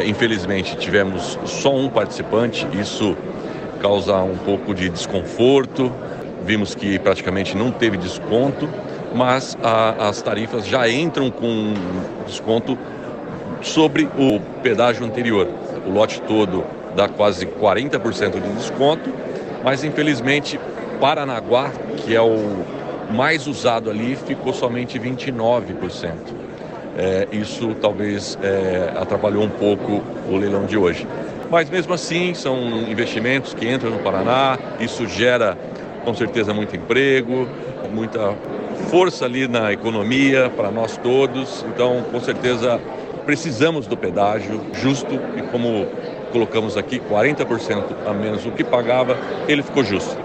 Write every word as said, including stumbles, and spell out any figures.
É, infelizmente tivemos só um participante, isso causa um pouco de desconforto. Vimos que praticamente não teve desconto, mas a, as tarifas já entram com desconto sobre o pedágio anterior. O lote todo dá quase quarenta por cento de desconto, mas infelizmente Paranaguá, que é o mais usado ali, ficou somente vinte e nove por cento. É, isso talvez é, atrapalhou um pouco o leilão de hoje. Mas mesmo assim, são investimentos que entram no Paraná, isso gera com certeza muito emprego, muita força ali na economia para nós todos. Então, com certeza, precisamos do pedágio justo e, como colocamos aqui, quarenta por cento a menos do que pagava, ele ficou justo.